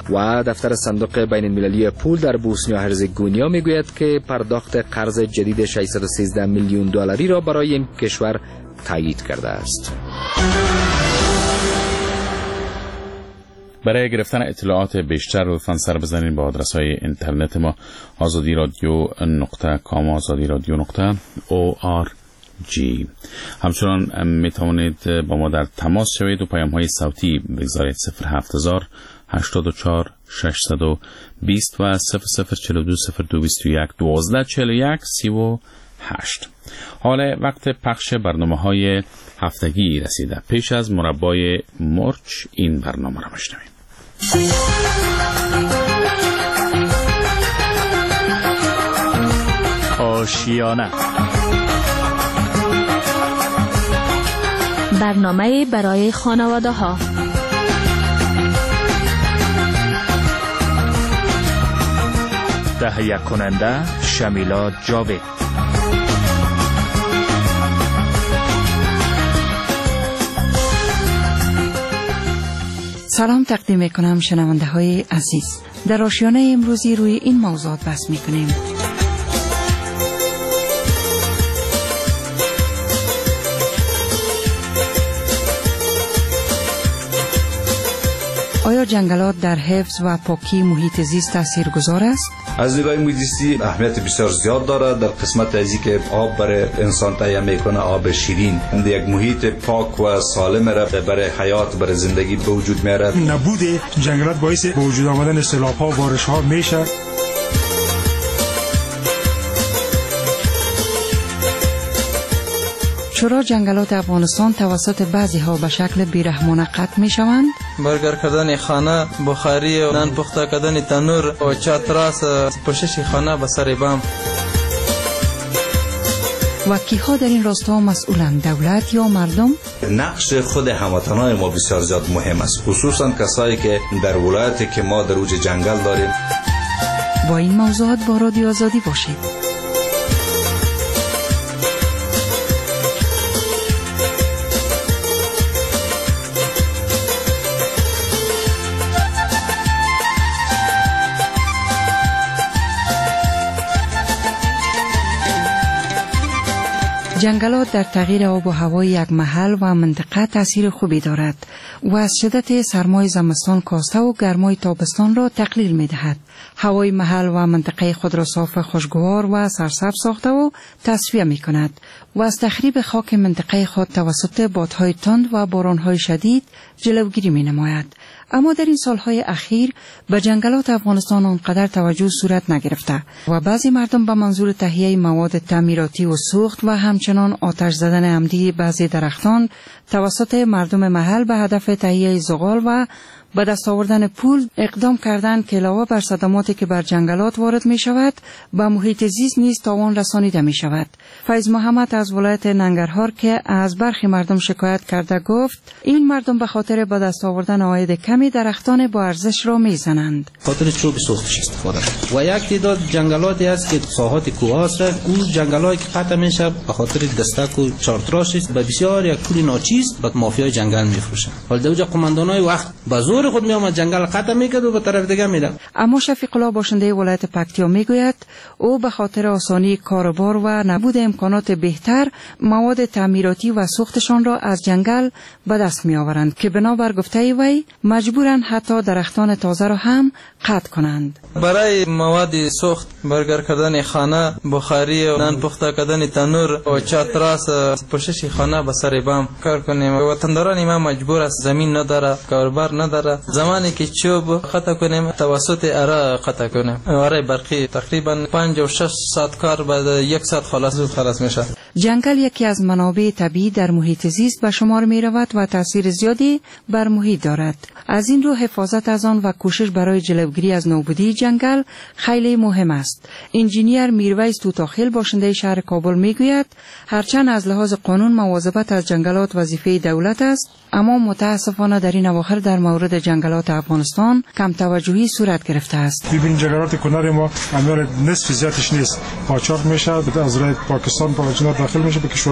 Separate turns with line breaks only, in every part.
و دفتر صندوق بین المللی پول در بوسنیا هرزگوینیا میگوید که پرداخت قرض جدید 613 میلیون دلاری را برای این کشور تایید کرده است.
برای گرفتن اطلاعات بیشتر لطفاً سر بزنید به آدرس‌های اینترنت ما azadiradio.com azadiradio.org. همچنان می توانید با ما در تماس شوید و پیام‌های صوتی بگذارید 070 84 620 و 0042 0221 1241 38. حالا وقت پخش برنامه‌های هفتگی رسیده. پیش از مربای مرچ این برنامه را بشنویم.
آشیانه،
برنامه برای خانواده ها.
تهیه کننده شمیلا جاوید.
سلام تقدیم میکنم شنونده های عزیز. در آشیانه امروزی روی این موضوعات بحث میکنیم. آیا جنگلات در حفظ و پاکی محیط زیست تاثیرگذار است؟
از نگاه محیط زیستی اهمیت بسیار زیاد دارد در قسمت ازی که آب برای انسان تهیه میکنه، آب شیرین، یک محیط پاک و سالم را برای حیات، برای زندگی به وجود میارد.
نبود جنگلات باعث به وجود آمدن سیلاب‌ها و بارش‌ها میشه.
چرا جنگلات افغانستان توسط بعضی ها به شکل بیرحمانه قطع می شوند؟
برگر کردن خانه، بخاری و نان پخته کردن تنور و چتراس پوشش خانه به سر بام.
و کیها در این راستا مسئولند، دولت یا مردم؟
نقش خود هموطنان ما بسیار زیاد مهم است، خصوصا کسایی که در ولایتی که ما در اوج جنگل داریم.
با این موضوعات با رادیو آزادی باشید. جنگلات در تغییر آب و هوای یک محل و منطقه تأثیر خوبی دارد و از شدت سرمای زمستان کاسته و گرمای تابستان را تقلیل می دهد. هوای محل و منطقه خود را صاف، خوشگوار و سرسبز ساخته و تصفیه می کند و از تخریب خاک منطقه خود توسط بادهای تند و بارانهای شدید جلوگیری می نماید. اما در این سالهای اخیر به جنگلات افغانستان آنقدر توجه صورت نگرفته و بعضی مردم به منظور تهیه مواد تعمیراتی و سوخت و همچنان آتش زدن عمدی بعضی درختان توسط مردم محل به هدف تهیه زغال و به دست آوردن پول اقدام کردند که علاوه بر صدماتی که بر جنگلات وارد می شود به محیط زیست نیز تاوان رسانیده می شود. فیض محمد از ولایت ننگرهار که از برخی مردم شکایت کرده گفت این مردم به خاطر به دست آوردن عاید کمی درختان با ارزش را می زنند.
خاطر چوب سوختش استفاده و یک تعداد جنگلاتی است که ساحات کوه است، اون جنگلایی که قطع میشه به خاطر دستک و چارتراش است، به بسیار یک پول ناچیز به مافیای جنگل میفروشن. حال دوجا قماندانای وقت به زور خود میامد جنگل قطع میکرد و به طرف دیگه میره.
اما شفیق الله باشنده ولایت پکتیا میگوید او به خاطر آسانی کاربار و نبود امکانات بهتر مواد تعمیراتی و سوختشان را از جنگل به دست میآورند که بنابر گفته وی مجبورند حتی درختان تازه را هم قطع کنند.
برای مواد سوخت، برگر کردن خانه، بخاری و نان پخته کردن تنور و چتراس پوشش خانه به سر بام کار کنیم. وطنداران ما مجبور است، زمین نداره، کاربار نداره. زمانی که چوب قطع کنیم توسط اره قطع کنیم، اره برقی تقریبا 5 و 6 ساعت کار بعد 1 ساعت خلاص میشه.
جنگل یکی از منابع طبیعی در محیط زیست به شمار می رود و تاثیر زیادی بر محیط دارد. از این رو حفاظت از آن و کوشش برای جلوگیری از نابودی جنگل خیلی مهم است. انجینیر میرویس توتاخیل باشنده شهر کابل میگوید هرچند از لحاظ قانون مواظبت از جنگلات وظیفه دولت است، اما متاسفانه در این اواخر در مورد جنگلات افغانستان کم توجهی صورت گرفته است.
ببین جنگلات کنار ما امر نصف زیادش نیست، قاچاق میشه از راه پاکستان پاکستان داخل میشه به کشورهای دیگه.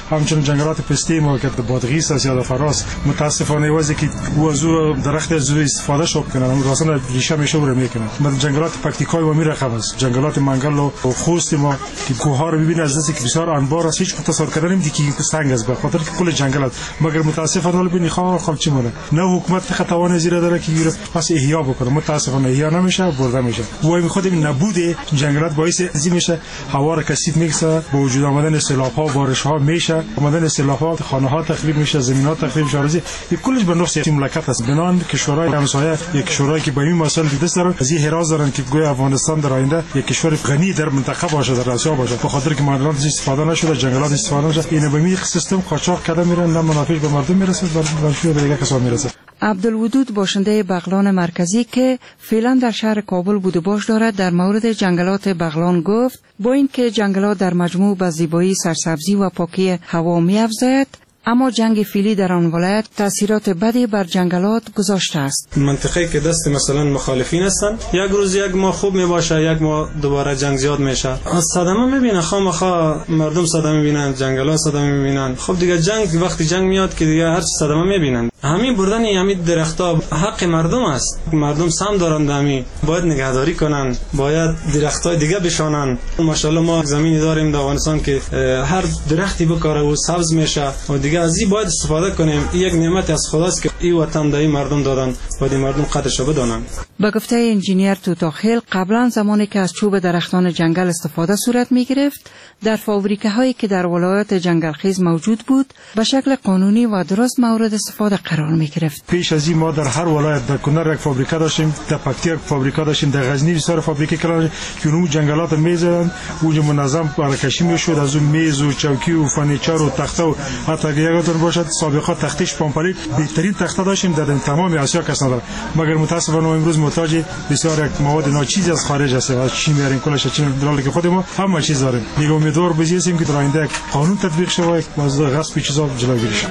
همچنین جنگلات پسته ما که بادغیس است یا فراس متاسفانه واسه که وضو درخت از استفاده شو کنن اون راستن ریشه میشه رو میکنن. مثلا جنگلات پکتیکای و میرقم است، جنگلات منگل و خوست ما که کوه رو ببین از دستی که بسیار انبار است، هیچ تصور کردن نمیدی که سنگ است، به خاطر که کل جنگلات مگر متاسفانه ولی ببین خب چی مونه نه حکومت فقط توان زیرا داره که پس احیا بکنه، متاسفانه احیا نمیشه، برده میشه. وای میخواد این نبود جنگلات باعث ازی میشه هوا رو کثیف میشه، با وجود آمدن سیلاب ها بارش ها میشه، آمدن سیلاب ها خانه ها تخریب میشه، زمین ها تخریب میشه، این کلش به نفس مملکت است. بنان کشورهای همسایه یک کشوری که با این مسائل دست دارن از این حراس دارن که گویا افغانستان در آینده یک کشور غنی در منطقه باشه، در آسیا باشه، به خاطر که معدنات استفاده نشده، جنگلات استفاده نشده، این به این سیستم قاچاق کرده میرن، نه منافع به مردم میرسه، منافع به دیگر کسان میرسه.
عبدالودود باشنده بغلان مرکزی که فعلا در شهر کابل بود و باش دارد در مورد جنگلات بغلان گفت با اینکه جنگلات در مجموع به زیبایی سرسبزی و پاکی هوا می‌افزاید، اما جنگ فیلی در آن ولایت تاثیرات بدی بر جنگلات گذاشته است.
منطقه که دست مثلا مخالفین هستن، یک روز یک ماه خوب میباشه، یک ماه دوباره جنگ زیاد میشه، صدمه میبینه، خامخا مردم صدمه میبینن، جنگلات صدمه میبینن. خب دیگه جنگ وقتی جنگ میاد که دیگه هر چی صدمه میبینن. همین بردن همین درختها حق مردم است، مردم سهم دارند، همین باید نگهداری کنن، باید درختای دیگه بشانن. ماشاءالله ما زمینی داریم در افغانستان که هر درختی بکاره و سبز میشه و دیگه از این باید استفاده کنیم. این یک نعمت از خداست که این وطن دایی مردم دادن، باید مردم قدرش بدانن.
با گفته انجینیر توتاخیل، قبلا زمانی که از چوب درختان جنگل استفاده صورت می گرفت، در فابریکه هایی که در ولایات جنگلخیز موجود بود به شکل قانونی و درست مورد استفاده قرار می گرفت.
پیش از این ما در هر ولایت در کنر یک فابریکه داشتیم، در پکتیک فابریکه داشتیم، در غزنی بسیار فابریکه کردن که اون جنگلات میزدن، اونجا منظم برکشی میشد، از اون میز و چوکی و فرنیچر و تخته و حتی اگه یادتون باشد سابقا تختش پامپلی بهترین تخته داشتیم در تمام آسیا کس نداره، مگر متاسفانه امروز محتاج بسیار یک مواد ناچیز از خارج هستیم، از چین میاریم، کلش چین، در حالی که خود ما همه چیز داریم. دیگه امیدوار باشیم که در آینده قانون تطبیق شه و از غصب چیزا جلوگیری شه.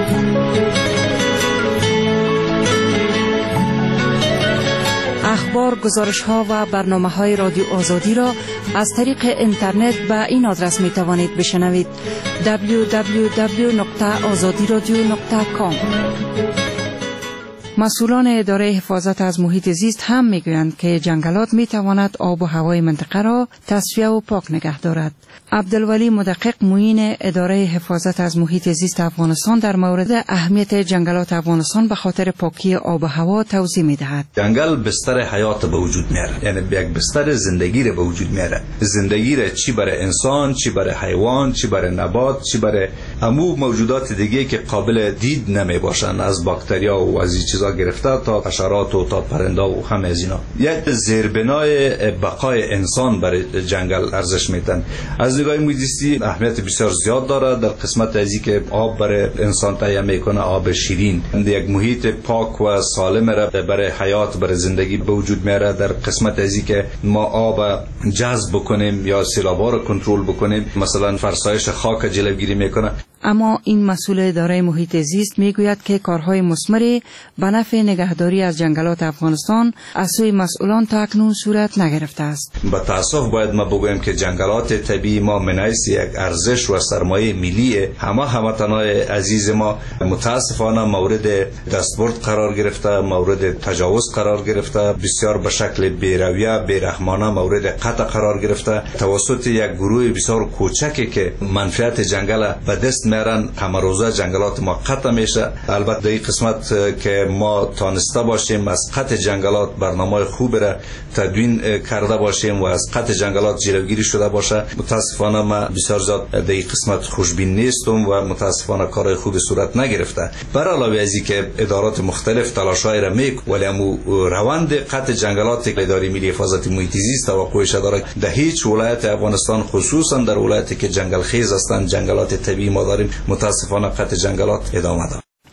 اخبار، گزارش‌ها و برنامه‌های رادیو آزادی را از طریق اینترنت به این آدرس می‌توانید بشنوید: www.azadiradio.com. مسئولان اداره حفاظت از محیط زیست هم میگویند که جنگلات میتواند آب و هوای منطقه را تصفیه و پاک نگه دارد. عبدالولی مدقق معین اداره حفاظت از محیط زیست افغانستان در مورد اهمیت جنگلات افغانستان به خاطر پاکی آب و هوا توضیح میدهد.
جنگل بستر حیات به وجود میاره، یعنی یک بستر زندگی را به وجود میاره. زندگی را چی برای انسان، چی برای حیوان، چی برای نبات، چی برای همو موجودات دیگه که قابل دید نمی باشن، از باکتریا و از چیزا گرفته تا حشرات و تا پرنده و همه از اینا. یک زیربنای بقای انسان برای جنگل ارزش میدن. از نگاه محیط زیستی اهمیت بسیار زیاد داره در قسمت از اینکه آب برای انسان تهیه میکنه، آب شیرین، یک محیط پاک و سالم را برای حیات، برای زندگی به وجود میاره. در قسمت از اینکه ما آب جذب بکنیم یا سیلابا را کنترل بکنیم، مثلا فرسایش خاک جلوگیری میکنه.
اما این مسئول اداره محیط زیست میگوید که کارهای مثمری به نفع نگهداری از جنگلات افغانستان از سوی مسئولان تا اکنون صورت نگرفته است.
با تاسف باید ما بگویم که جنگلات طبیعی ما منایس یک ارزش و سرمایه ملی همه هموطنان عزیز ما متاسفانه مورد دستبرد قرار گرفته، مورد تجاوز قرار گرفته، بسیار به شکل بی‌رویه، بی‌رحمانه مورد قطع قرار گرفته توسط یک گروه بسیار کوچکی که منفعت جنگل به دست میارن. همه روزه جنگلات ما قطع میشه. البته در این قسمت که ما تانسته باشیم از قطع جنگلات برنامه خوب را تدوین کرده باشیم و از قطع جنگلات جلوگیری شده باشه، متاسفانه ما بسیار زیاد در این قسمت خوشبین نیستم و متاسفانه کار خوب صورت نگرفته. بر علاوه از این که ادارات مختلف تلاش‌های را میکنند، ولی روند قطع جنگلات اداره ملی حفاظت محیط زیست توقعش داره در هیچ ولایت افغانستان، خصوصا در ولایتی که جنگل خیز هستند، جنگلات طبیعی ما داریم، متاسفانه قطع جنگلات ادامه دارد.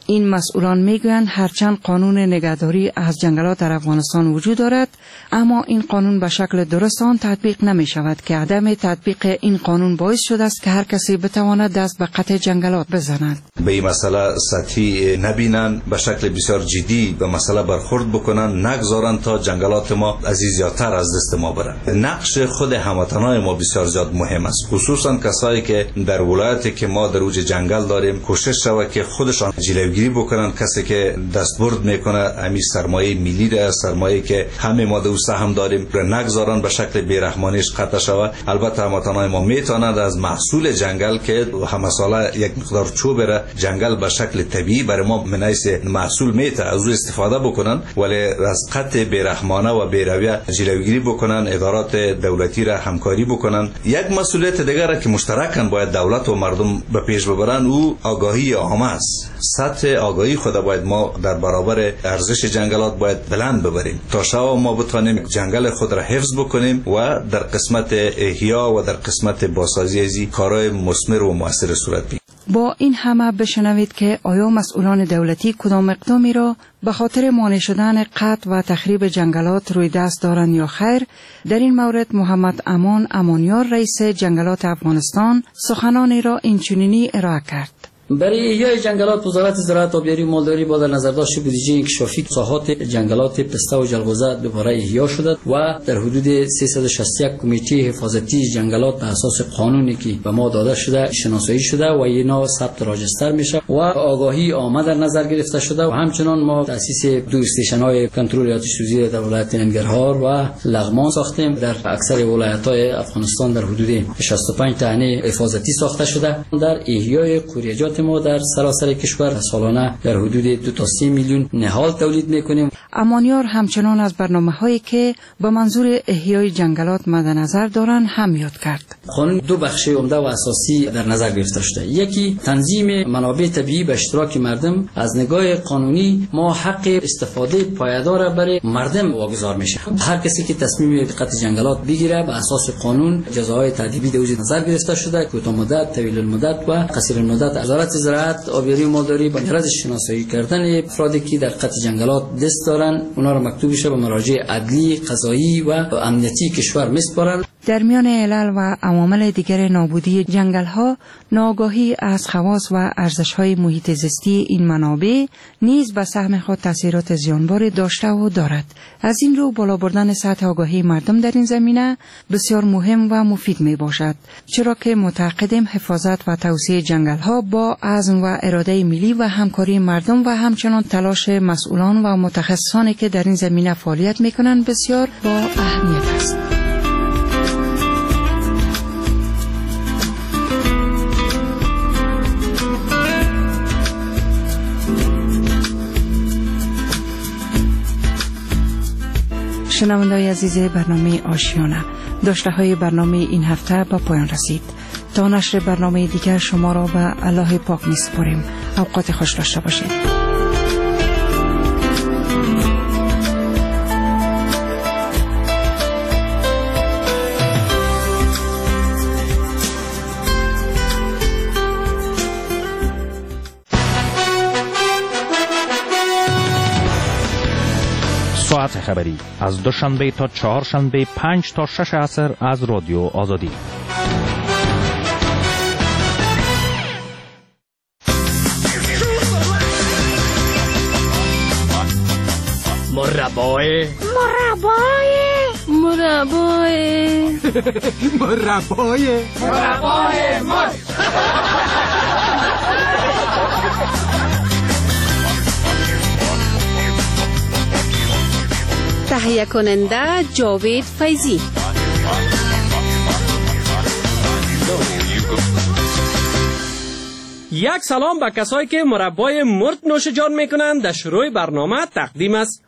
این مسئولان میگویند هرچند قانون نگهداری از جنگلات در افغانستان وجود دارد، اما این قانون به شکل درست آن تطبیق نمی شود که عدم تطبیق این قانون باعث شده است که هر کسی بتواند دست به قطع جنگلات بزند.
به این مسئله سطحی نبینن، به شکل بسیار جدی به مسئله برخورد بکنن، نگذارن تا جنگلات ما از زیادتر از دست ما برن. نقش خود هموطنان ما بسیار زیاد مهم است، خصوصا کسایی که در ولایتی که ما در اوج جنگل داریم کوشش شود که خودشان جلوگیری بکنن. کسی که دستبرد میکنه امی سرمایه ملی ده، سرمایه که همه ما در سهم داریم، را نگذارن به شکل بیرحمانیش قطع شود. البته هموطنان ما میتونند از محصول جنگل که همه ساله یک مقدار چوب را جنگل به شکل طبیعی برای ما منایس محصول میته از او استفاده بکنن، ولی از قطع بیرحمانه و بیرویه جلوگیری بکنن، ادارات دولتی را همکاری بکنن. یک مسئولیت دیگر که مشترکاً باید دولت و مردم به پیش ببرن او آگاهی عامه است. سطح آگاهی خود باید ما در برابر ارزش جنگلات باید بلند ببریم تا شما ما بتوانیم جنگل خود را حفظ بکنیم و در قسمت احیا و در قسمت بازسازی از کارهای مثمر و مؤثر صورت بگیرد.
با این همه بشنوید که آیا مسئولان دولتی کدام اقدامی را به خاطر مانع شدن قطع و تخریب جنگلات روی دست دارند یا خیر؟ در این مورد محمد امان امانیار رئیس جنگلات افغانستان سخنانی را اینچنینی ارائه کرد.
برای احیای جنگلات وزارت زراعت و آبیاری و مالداری با در نظر داشت بودجه انکشافی ساحات جنگلات پسته و جلغوزه دوباره احیا شده و در حدود 361 کمیته حفاظتی جنگلات بر اساس قانونی که به ما داده شده شناسایی شده و اینا ثبت راجستر میشه و آگاهی عامه در نظر گرفته شده و همچنان ما تاسیس دو استیشن‌های کنترل آتش سوزی در ولایت ننگرهار و لغمان ساختیم. در اکثر ولایت‌های افغانستان در حدود 65 تهنه حفاظتی ساخته شده. در احیای قوریجات ما در سراسر کشور سالانه در حدود 2 تا 3 میلیون نهال تولید میکنیم.
امانیار همچنان از برنامه‌هایی که به منظور احیای جنگلات مد نظر دارند هم یاد کرد.
قانون دو بخش عمده و اساسی در نظر گرفته شده. یکی تنظیم منابع طبیعی به اشتراک مردم. از نگاه قانونی ما حق استفاده پایدار برای مردم واگذار میشه. هر کسی که تصمیم قطع جنگلات بگیره به اساس قانون جزاهای تادیبی در نظر گرفته شده، کوتاه مدت، طویل المدت و قصیر المدت. وزارت زراعت، آبیاری و مالداری با غرض شناسایی کردن افرادی که در قطع جنگلات دست دارن اونا را مکتوبش به مراجع عدلی، قضایی و امنیتی کشور میسپارن.
در میان علل و عوامل دیگر نابودی جنگل‌ها، ناآگاهی از خواص و ارزش‌های محیط زیستی این منابع نیز به سهم خود تأثیرات زیانبار داشته و دارد. از این رو بالا بردن سطح آگاهی مردم در این زمینه بسیار مهم و مفید می باشد، چرا که معتقدیم حفاظت و توسعه جنگل‌ها با عزم و اراده ملی و همکاری مردم و همچنان تلاش مسئولان و متخصصانی که در این زمینه فعالیت می‌کنند بسیار با اهمیت است. شنونده‌های عزیز برنامه آشیانه، داشته‌های برنامه این هفته به پایان رسید. تا نشر برنامه دیگر شما را به الله پاک می‌سپاریم. اوقات خوش داشته باشید.
ساعت خبری از دوشنبه تا چهارشنبه 5 تا 6 عصر از رادیو آزادی.
مربای
تهیه کننده جاوید فیضی.
یک سلام به کسایی که مربای مرد نوش جان میکنند. در شروع برنامه تقدیم است